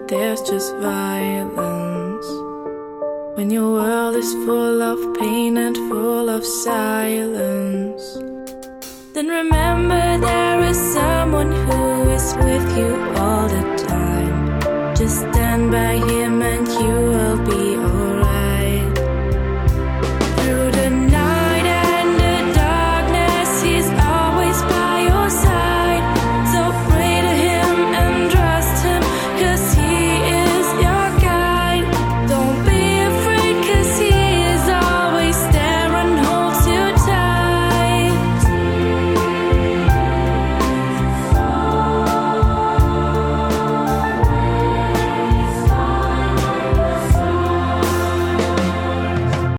there's just violence. When your world is full of pain and full of silence, then remember there is someone who is with you all the time. Just stand by him and you will